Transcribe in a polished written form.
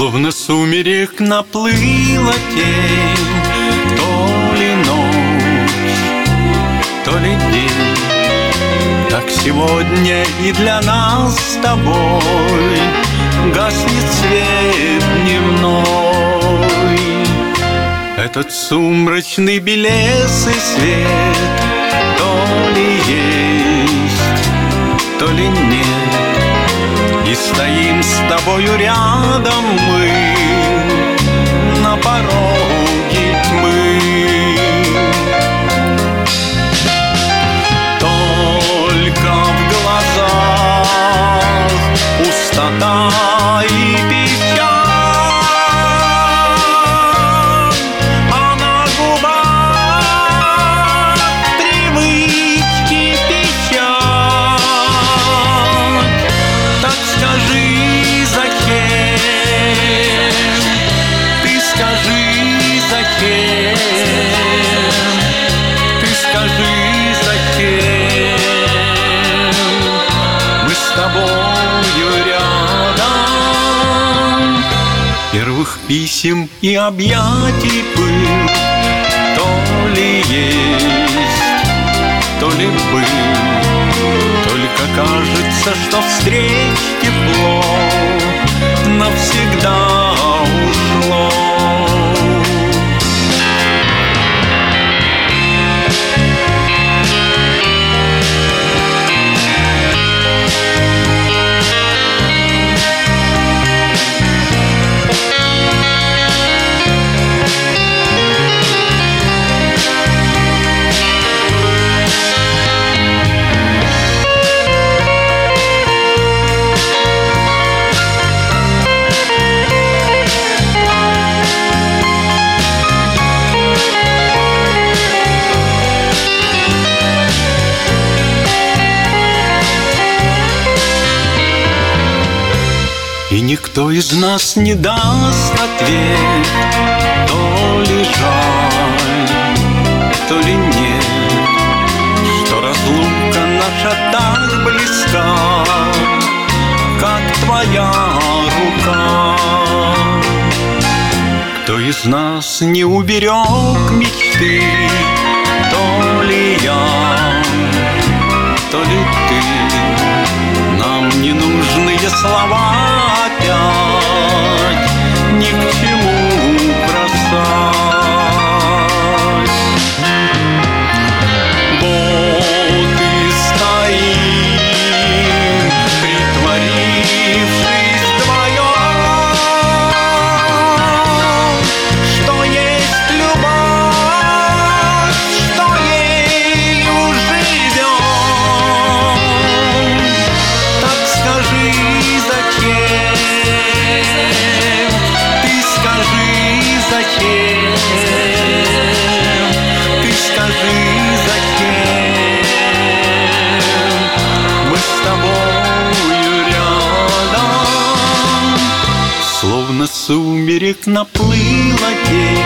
Словно сумерек наплыла тень, то ли ночь, то ли день. Так сегодня и для нас с тобой гаснет свет дневной. Этот сумрачный белесый свет то ли есть, то ли нет. И стоим с тобою рядом мы на пороге тьмы. Только в глазах пустота и печаль, а на губах привычки печаль. Так скажи, зачем? Ты скажи, зачем? Ты скажи, зачем? Мы с тобою рядом. Первых писем и объятий пыл то ли есть, то ли был. Только кажется, что встреч тепло навсегда ушло. И никто из нас не даст ответ, то ли жаль, то ли нет, что разлука наша так близка, как твоя рука. Кто из нас не уберег мечты, то ли я, то ли ты. Нам ненужные слова опять ни к чему бросать. Вот и стоим, притворившись вдвоем, что есть любовь, что ею живем. Так скажи, зачем? Ты скажи, зачем? Ты скажи, зачем? Мы с тобою рядом. Словно сумерек наплыла тень,